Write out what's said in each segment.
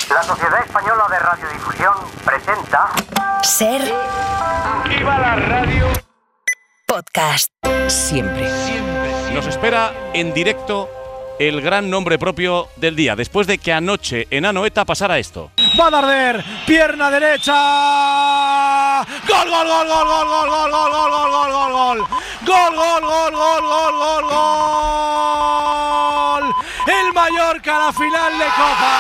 La Sociedad Española de Radiodifusión presenta... Ser... ¡Viva la radio! Podcast. Siempre. Nos espera en directo el gran nombre propio del día, después de que anoche en Anoeta pasara esto. Va a Darder, pierna derecha. Gol, gol, gol, gol, gol, gol, gol, gol, gol, gol, gol, gol, gol. Gol, gol, gol, gol, gol, gol, gol. El Mallorca a la final de Copa.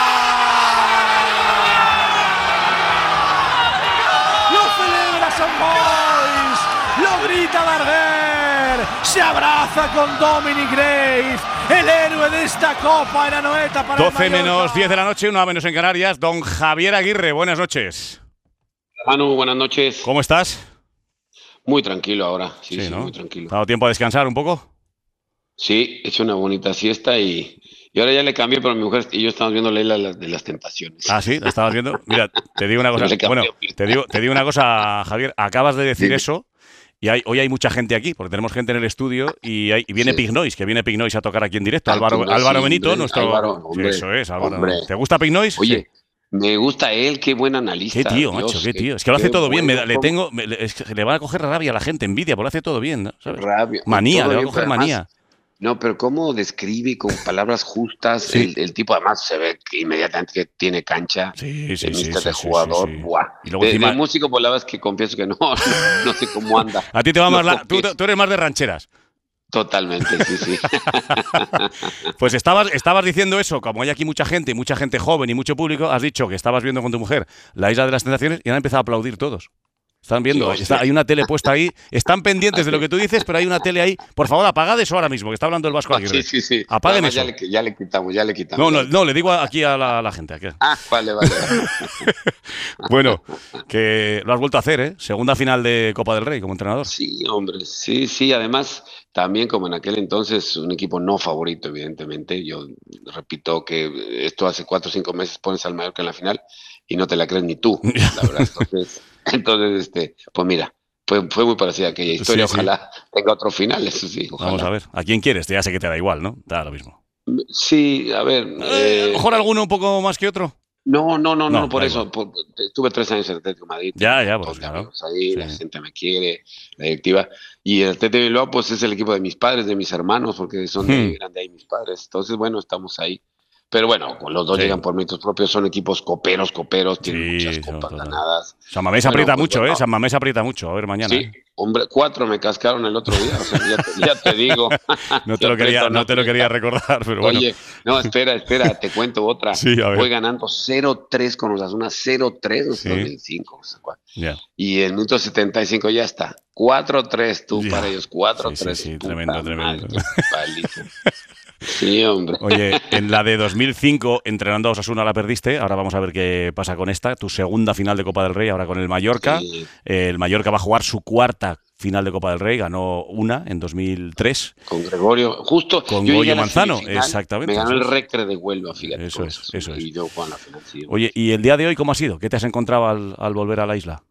Lo celebra Son Boys. Lo grita Darder. Se abraza con Dominic Grave, el héroe de esta Copa en Anoeta para 12 menos 10 de la noche, una menos en Canarias. Don Javier Aguirre, buenas noches. Manu, buenas noches. ¿Cómo estás? Muy tranquilo ahora, sí, ¿no? muy tranquilo. ¿Te ha dado tiempo a descansar un poco? Sí, he hecho una bonita siesta y ahora ya le cambié, pero mi mujer y yo estamos viendo Leila de las Tentaciones. Ah, sí, la estabas viendo. Mira, te digo una cosa. Bueno, te digo una cosa, Javier. Acabas de decir eso. Y hoy hay mucha gente aquí, porque tenemos gente en el estudio y viene Pig Noise, que viene Pig Noise a tocar aquí en directo. Álvaro Benito, nuestro... Hombre, eso es, Álvaro. Hombre. ¿Te gusta Pig Noise? Oye, sí. Me gusta él, qué buen analista. Qué tío, Dios, macho, qué tío. Es que lo hace todo bien. Bueno, Le va a coger rabia a la gente, envidia, porque lo hace todo bien, ¿no? ¿Sabes? Rabia. Manía, Todo le va a bien, coger pero manía. además, no, pero cómo describe con palabras justas, Sí. el tipo además se ve que inmediatamente que tiene cancha. Sí, de jugador. sí. Buah. Y luego de encima... músico, pues la verdad es que confieso que no sé cómo anda. A ti te va No más tú eres más de rancheras. Totalmente, sí. Pues estabas diciendo eso, como hay aquí mucha gente joven y mucho público, has dicho que estabas viendo con tu mujer La Isla de las Tentaciones y han empezado a aplaudir todos. Están viendo, Sí, hay una tele puesta ahí, están pendientes de lo que tú dices, pero hay una tele ahí. Por favor, apagad eso ahora mismo, que está hablando el Vasco Aguirre. Sí. Apaguen Además, eso. Ya le quitamos. No, le digo aquí a la gente. Aquí. Vale. Bueno, que lo has vuelto a hacer, ¿eh? Segunda final de Copa del Rey como entrenador. Sí, hombre, sí. Además, también como en aquel entonces, un equipo no favorito, evidentemente. Yo repito que esto hace 4 o 5 meses pones al Mallorca en la final y no te la crees ni tú, la verdad. Entonces, pues mira, fue muy parecida a aquella historia. Sí. Ojalá tenga otro final, eso sí. Ojalá. Vamos a ver. ¿A quién quieres? Ya sé que te da igual, ¿no? Da lo mismo. Sí, a ver. A lo mejor alguno un poco más que otro. No, por da eso. Estuve 3 años en el Atlético de Madrid. Ya, pues todos claro. amigos ahí, Sí. La gente me quiere, la directiva. Y el Atlético de Bilbao, pues es el equipo de mis padres, de mis hermanos, porque eran de ahí mis padres. Entonces, bueno, estamos ahí. Pero bueno, los dos llegan por méritos propios, son equipos coperos, tienen muchas copas ganadas. San Mamés aprieta mucho, ¿eh? San Mamés aprieta mucho. A ver, mañana. Sí, hombre, 4 me cascaron el otro día, o sea, ya te digo. No te lo quería recordar, pero bueno. Oye, no, espera, te cuento otra. Sí, a ver. Voy ganando 0-3 con Osasuna, 0-3, no sé, 2005. O sea, Yeah. Y en minuto 75 ya está. 4-3 tú para ellos, 4-3. Sí, tremendo. Madre, qué paliza. Sí, hombre. Oye, en la de 2005, entrenando a Osasuna la perdiste. Ahora vamos a ver qué pasa con esta. Tu segunda final de Copa del Rey, ahora con el Mallorca. Sí. El Mallorca va a jugar su cuarta final de Copa del Rey. Ganó una en 2003. Con Gregorio, justo. Con yo Goyo llegué a la Manzano, semifinal, exactamente. Me ganó el Recre de Huelva, fíjate. Eso es. Y yo juego en la final, sí. Oye, ¿y el día de hoy cómo ha sido? ¿Qué te has encontrado al volver a la isla?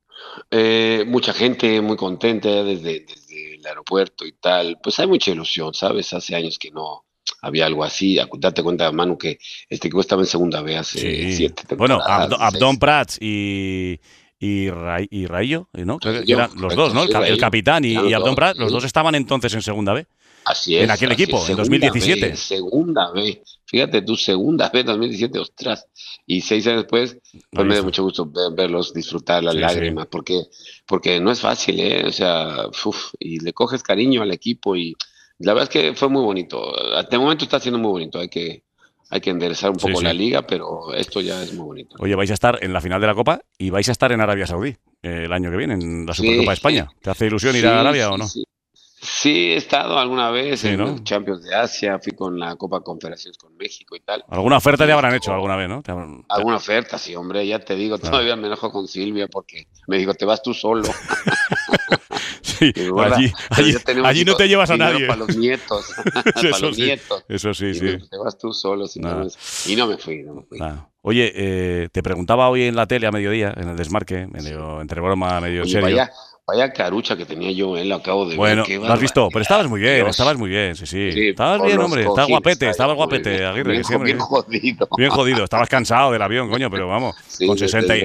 Mucha gente muy contenta desde el aeropuerto y tal. Pues hay mucha ilusión, ¿sabes? Hace años que no había algo así. Date cuenta, Manu, que este equipo estaba en segunda B hace 7 temporadas. Bueno, Abdón Prats y Rayo, ¿no? Creo que eran los dos, ¿no? El capitán y Abdón Prats, los dos estaban entonces en segunda B. Así es. En aquel equipo, en 2017. Segunda B. Fíjate tú, segunda B, 2017, ostras. Y 6 años después, pues me da mucho gusto verlos disfrutar las lágrimas, porque no es fácil, ¿eh? O sea, y le coges cariño al equipo y la verdad es que fue muy bonito. Hasta el momento está siendo muy bonito. Hay que enderezar un poco la liga, pero esto ya es muy bonito. Oye, vais a estar en la final de la Copa y vais a estar en Arabia Saudí el año que viene, en la Supercopa de España. ¿Te hace ilusión ir a Arabia o no? Sí, he estado alguna vez en ¿no? los Champions de Asia, fui con la Copa Confederaciones con México y tal. ¿Alguna oferta te habrán hecho alguna vez, no? Alguna oferta, sí, hombre, ya te digo, todavía me enojo con Silvia porque me dijo, te vas tú solo. Sí, allí no te llevas a nadie. Para los nietos. Para los nietos. Eso sí. Te vas tú solo. Y no me fui. Oye, te preguntaba hoy en la tele a mediodía, en el desmarque, medio entre broma, medio en serio. Vaya carucha que tenía yo, lo acabo de bueno, ver. Bueno, lo has visto, pero estabas muy bien, sí. Estabas bien, hombre, estabas guapete, Aguirre, bien, siempre. Bien jodido. Bien jodido, estabas cansado del avión, coño, pero vamos, Sí, con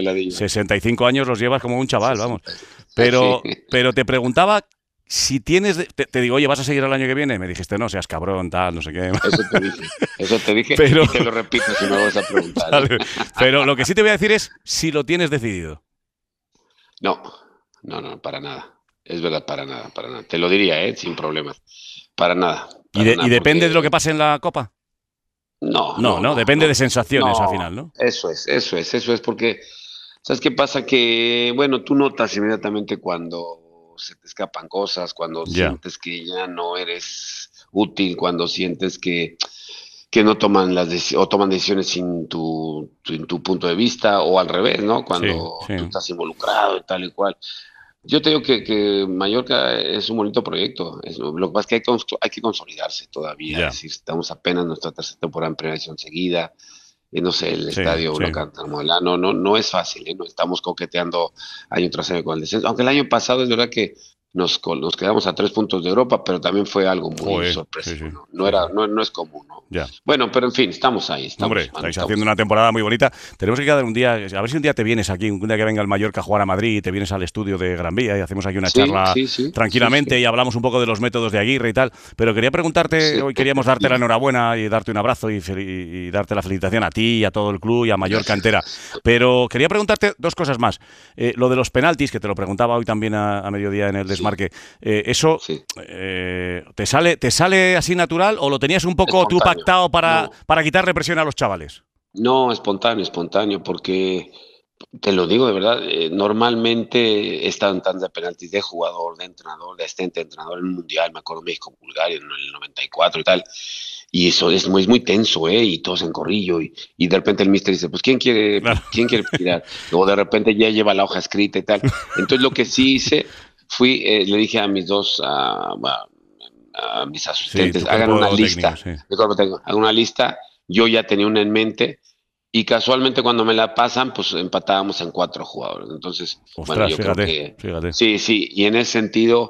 65 años los llevas como un chaval, vamos. Pero te preguntaba si tienes... Te digo, oye, ¿vas a seguir el año que viene? Me dijiste, no, seas cabrón, tal, no sé qué. Eso te dije pero, y te lo repito si me vas a preguntar. Vale, pero lo que sí te voy a decir es si lo tienes decidido. No, para nada. Es verdad, para nada. Te lo diría, sin problemas. Para nada. ¿Y depende de lo que pase en la Copa? No. Depende de sensaciones al final, ¿no? Eso es porque, ¿sabes qué pasa? Que, bueno, tú notas inmediatamente cuando se te escapan cosas, cuando sientes que ya no eres útil, cuando sientes que no toman toman decisiones sin tu punto de vista, o al revés, ¿no? Cuando tú estás involucrado y tal y cual. Yo te digo que Mallorca es un bonito proyecto. Lo que pasa es que hay que consolidarse todavía. Es decir, estamos apenas en nuestra tercera temporada en Primera División seguida. No sé, el estadio Huracán Tarmodelano no es fácil, ¿eh? No estamos coqueteando año tras año con el descenso. Aunque el año pasado es verdad que nos quedamos a 3 puntos de Europa, pero también fue algo muy sorpresivo. No es común, ¿no? Ya. Bueno, pero en fin, estamos ahí. Estáis haciendo una temporada muy bonita. Tenemos que quedar un día, a ver si un día te vienes aquí, un día que venga el Mallorca a jugar a Madrid y te vienes al estudio de Gran Vía y hacemos aquí una charla tranquilamente y hablamos un poco de los métodos de Aguirre y tal. Pero quería preguntarte, hoy queríamos darte la enhorabuena y darte un abrazo y darte la felicitación a ti y a todo el club y a Mallorca entera. Pero quería preguntarte 2 cosas más. Lo de los penaltis, que te lo preguntaba hoy también a mediodía en el desmarque. ¿Eso te sale así natural o lo tenías un poco tú pactado para quitarle presión a los chavales? No, espontáneo, porque te lo digo de verdad, normalmente están tan de penaltis de jugador, de entrenador, de asistente entrenador en el Mundial, me acuerdo México-Bulgaria en el 94 y tal, y eso es muy tenso, y todos en corrillo, y de repente el míster dice, pues ¿quién quiere tirar? Luego de repente ya lleva la hoja escrita y tal. Entonces lo que sí hice, le dije a mis a mis asistentes, hagan una lista, hagan una lista. Yo ya tenía una en mente y casualmente cuando me la pasan, pues empatábamos en 4 jugadores. Entonces, ostras, yo fíjate. creo que sí, y en ese sentido,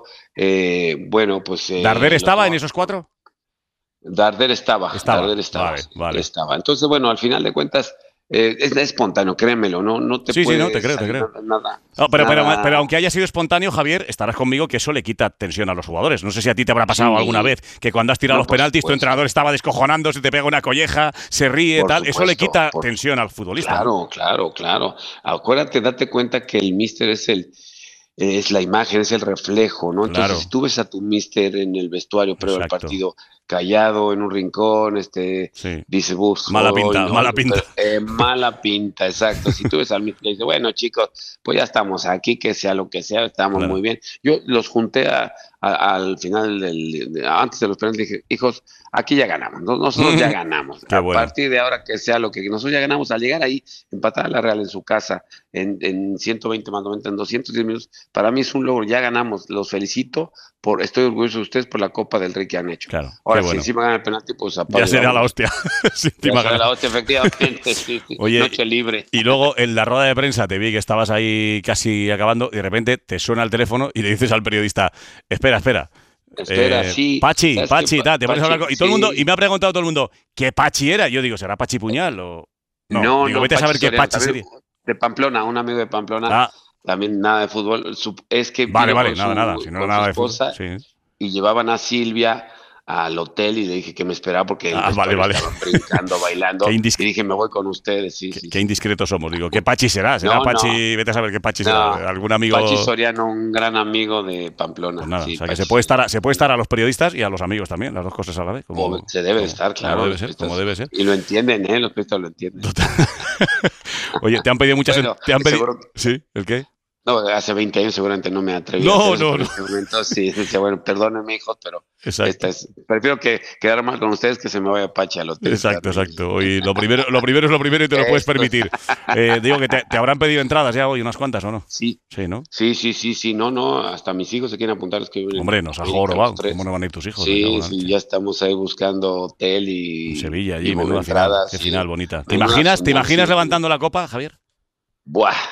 pues ¿Darder estaba en esos 4? Darder estaba. Vale. Estaba. Entonces, bueno, al final de cuentas, es espontáneo, créemelo, no te puedes... Sí, no, te creo. Nada. No, pero aunque haya sido espontáneo, Javier, estarás conmigo que eso le quita tensión a los jugadores. No sé si a ti te habrá pasado alguna vez que cuando has tirado los penaltis tu entrenador estaba descojonando, se te pega una colleja, se ríe, eso le quita tensión al futbolista. Claro. Acuérdate, date cuenta que el míster es la imagen, es el reflejo, ¿no? Entonces, si tú ves a tu míster en el vestuario previo al partido, callado en un rincón, dice, mala pinta. Mala pinta, exacto. Si tú ves al míster y dices, bueno, chicos, pues ya estamos aquí, que sea lo que sea, estamos muy bien. Yo los junté al final antes de los penaltis, dije, hijos, aquí ya ganamos, nosotros ya ganamos. A partir de ahora que sea lo que nosotros ya ganamos, al llegar ahí, empatar a la Real en su casa en 120 más 90, en 210 minutos, para mí es un logro, ya ganamos, los felicito, estoy orgulloso de ustedes por la Copa del Rey que han hecho. Claro. Ahora, si encima ganan el penalti, pues ya sería la hostia. La hostia, efectivamente, sí. Oye, noche libre. Y luego en la rueda de prensa te vi que estabas ahí casi acabando y de repente te suena el teléfono y le dices al periodista, espera. Sí. Pachi, te pones a hablar y todo el mundo, y me ha preguntado todo el mundo, ¿qué Pachi era? Yo digo, ¿será Pachi Puñal? O no, vete a saber qué Pachi sería. De Pamplona, un amigo de Pamplona, también nada de fútbol. Es que vale, nada, si no nada de fútbol. Y llevaban a Silvia al hotel y le dije que me esperaba porque estaban brincando, bailando, y dije, me voy con ustedes. Qué indiscretos somos, digo, ¿qué Pachi será? Pachi, vete a saber qué Pachi será, algún amigo... Pachi Soriano, un gran amigo de Pamplona. Pues nada, o sea, que se puede estar a los periodistas y a los amigos también, las dos cosas a la vez. Se debe estar, claro. Como debe ser. Y lo entienden, los periodistas lo entienden. Oye, te han pedido muchas... ¿Sí? ¿El qué? No, hace 20 años seguramente no me atreví a hacer eso. Momento, sí, bueno, perdónenme, hijos, pero prefiero quedar mal con ustedes que se me vaya Pachi al hotel. Exacto. Y lo primero es lo primero y te lo puedes permitir. Digo que te habrán pedido entradas ya hoy, unas cuantas, ¿o no? Sí. Sí, ¿no? Sí, no, hasta mis hijos se quieren apuntar. Hombre, nos ha jorobado. ¿Cómo no van a ir tus hijos? Sí, ya estamos ahí buscando hotel y... En Sevilla, allí, menuda entradas. Qué final bonita. ¿Te imaginas levantando la copa, Javier? Buah.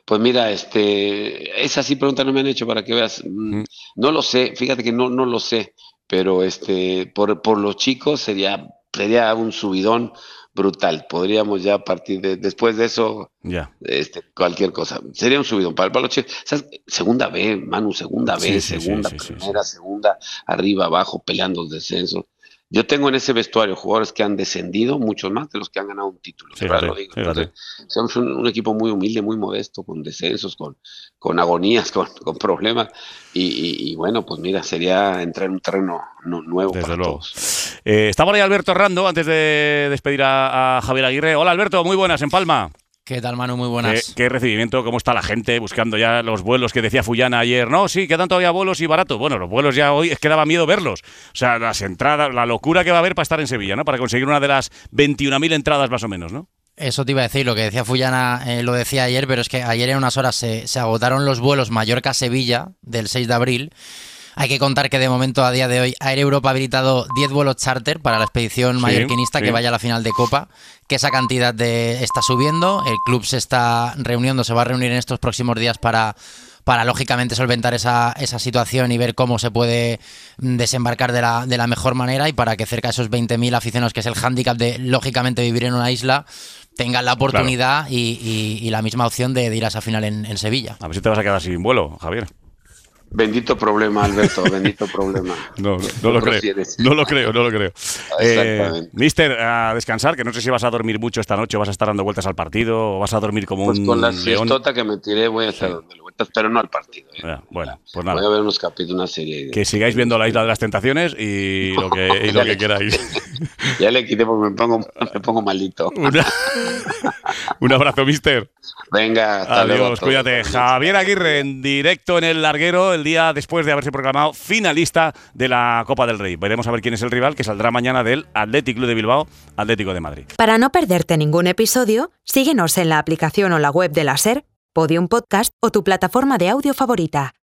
Pues mira, esa sí pregunta no me han hecho para que veas. No lo sé, fíjate que no lo sé, pero por los chicos sería un subidón brutal. Podríamos ya partir después de eso, cualquier cosa. Sería un subidón para los chicos. ¿Sabes? Segunda B, Manu, segunda B, primera, segunda, arriba, abajo, peleando los descensos. Yo tengo en ese vestuario jugadores que han descendido, muchos más de los que han ganado un título. Fíjate. Entonces, somos un equipo muy humilde, muy modesto, con descensos, con agonías, con problemas. Y bueno, pues mira, sería entrar en un terreno nuevo. Desde para luego. todos. Está por ahí Alberto Rando, antes de despedir a Javier Aguirre. Hola Alberto, muy buenas, en Palma. ¿Qué tal, Manu? Muy buenas. ¿Qué recibimiento? ¿Cómo está la gente buscando ya los vuelos que decía Fullana ayer? No, sí, quedan todavía vuelos y baratos. Bueno, los vuelos ya hoy es que daba miedo verlos. O sea, las entradas, la locura que va a haber para estar en Sevilla, ¿no? Para conseguir una de las 21.000 entradas más o menos, ¿no? Eso te iba a decir, lo que decía Fullana lo decía ayer, pero es que ayer en unas horas se agotaron los vuelos Mallorca-Sevilla del 6 de abril. Hay que contar que de momento, a día de hoy, Air Europa ha habilitado 10 vuelos charter para la expedición mallorquinista que vaya a la final de Copa, que esa cantidad está subiendo. El club se está reuniendo, se va a reunir en estos próximos días para lógicamente solventar esa situación y ver cómo se puede desembarcar de la mejor manera, y para que cerca de esos 20.000 aficionados, que es el hándicap de lógicamente vivir en una isla, tengan la oportunidad y la misma opción de ir a esa final en Sevilla. A ver si te vas a quedar sin vuelo, Javier. Bendito problema, Alberto, bendito problema. No lo creo. No lo creo. Mister, a descansar, que no sé si vas a dormir mucho esta noche, o vas a estar dando vueltas al partido, o vas a dormir como un león. Con la siestota que me tiré voy a estar dando vueltas, pero no al partido. Bueno, pues nada. Voy a ver unos capítulos, una serie. Que sigáis viendo La Isla de las Tentaciones y lo que queráis. Ya le quité porque me pongo malito. Un abrazo, mister. Venga, hasta adiós, luego. Cuídate. Javier Aguirre, en directo en El Larguero, el día después de haberse proclamado finalista de la Copa del Rey. Veremos a ver quién es el rival, que saldrá mañana del Athletic Club de Bilbao, Atlético de Madrid. Para no perderte ningún episodio, síguenos en la aplicación o la web de la SER, Podium Podcast o tu plataforma de audio favorita.